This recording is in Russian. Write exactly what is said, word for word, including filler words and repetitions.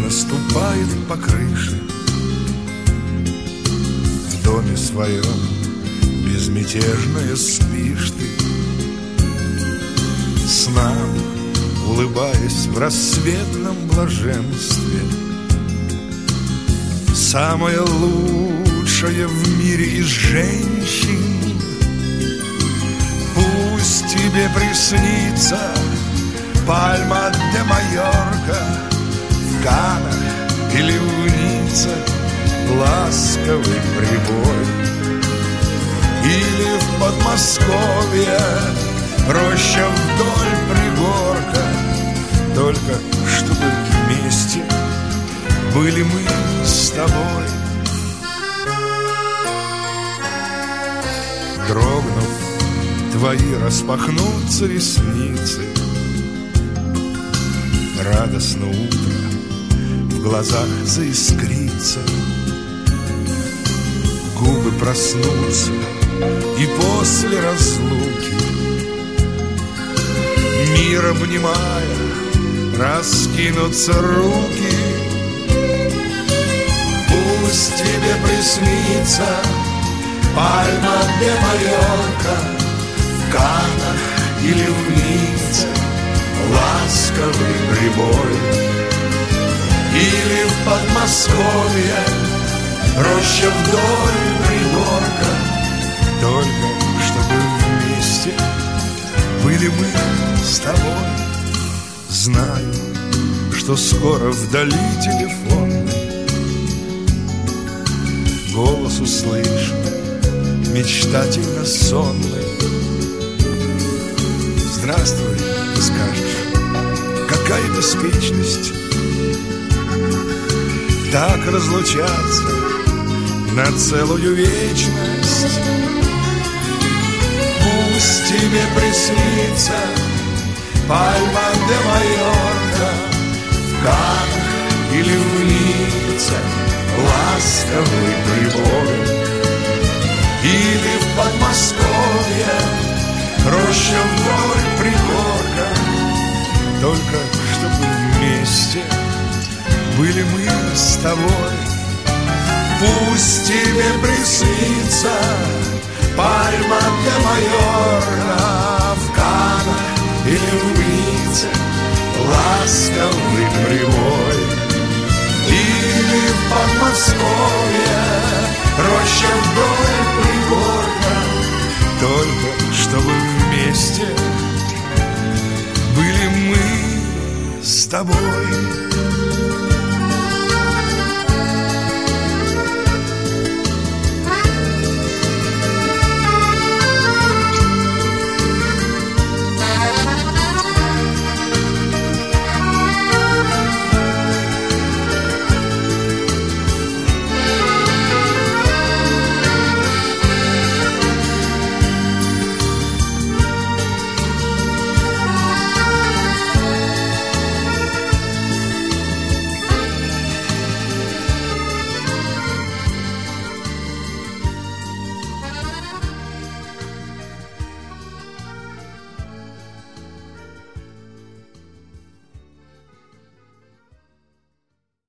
Медленно ступает по крыше. В доме своем безмятежная спишь ты, снам улыбаясь в рассветном блаженстве. Самая лучшая в мире из женщин, пусть тебе приснится Пальма де Майорка в Канах или в Ницце ласковый прибой, или в Подмосковье роща вдоль пригорка, только чтобы вместе были мы с тобой. Дрогнув, твои распахнутся ресницы, радостно утро в глазах заискрится, губы проснутся и после разлуки, мир обнимая, раскинутся руки. Пусть тебе приснится Пальма де Майорка в Канах или в Ницце ласковый прибой, или в Подмосковье роща вдоль пригорка, только чтобы вместе были мы с тобой. Знаю, что скоро вдали телефонный голос услышу, мечтательно сонный. Здравствуй, ты скажешь, какая беспечность так разлучаться на целую вечность. Пусть тебе приснится Пальма де Майорка в Канах или в Ницце ласковый прибой, или в Подмосковье роща вдоль пригорка, только чтобы вместе были мы с тобой. Пусть тебе приснится Пальма де Майорка в Канах или в Ницце ласковый прибой, или в Подмосковье роща вдоль пригорка, только чтобы вместе были мы с тобой.